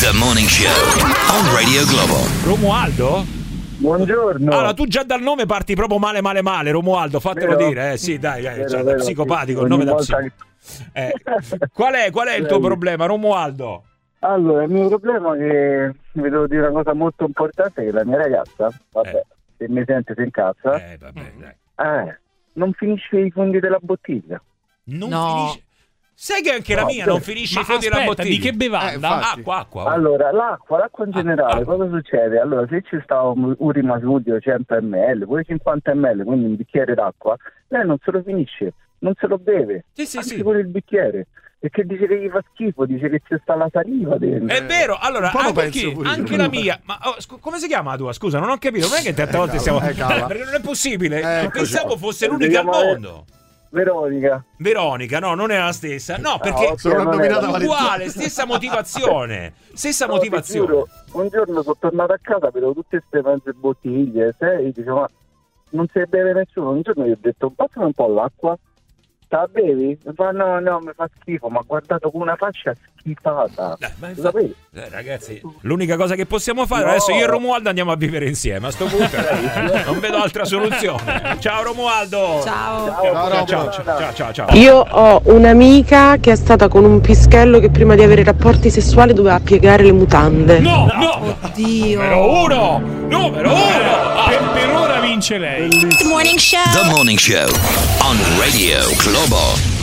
The Morning Show on Radio Globo. Romualdo? Buongiorno. Allora, tu già dal nome parti proprio male, Romualdo, fatelo vero? dire. Sì, dai, Vero, cioè, vero, psicopatico, sì. il nome Ogni da volta Qual è il tuo problema, Romualdo? Allora, il mio problema è che vi devo dire una cosa molto importante, che la mia ragazza, se mi sente si incazza, non finisce i fondi della bottiglia. Non finisce? Sai che anche la mia non finisce i fondi aspetta, della bottiglia? di che bevanda? Acqua. Allora, l'acqua in generale, cosa succede? Allora, se ci sta un rimasudio 100 ml, poi 50 ml, quindi un bicchiere d'acqua, lei non se lo finisce, non se lo beve, anche pure il bicchiere. Perché dice che gli fa schifo, dice che c'è sta la saliva dentro. È vero, allora anche la mia. Ma come si chiama la tua? Scusa, non ho capito. Non è che tante volte stiamo. Perché non è possibile. Pensavo fosse l'unica al mondo. Veronica, no, non è la stessa. No, perché uguale, stessa motivazione. Giuro, un giorno sono tornato a casa, vedo tutte queste mezze bottiglie, dicevo, ma non si beve nessuno. Un giorno gli ho detto, passami un po' l'acqua. La bevi? No, mi fa schifo, ma ha guardato con una faccia schifata. Ragazzi, l'unica cosa che possiamo fare adesso, io e Romualdo andiamo a vivere insieme. A sto punto non vedo altra soluzione. Ciao Romualdo. Ciao. Io ho un'amica che è stata con un pischello che prima di avere rapporti sessuali doveva piegare le mutande. No. Oddio. Numero uno. Per ora vince lei. The Morning Show on Radio Globo.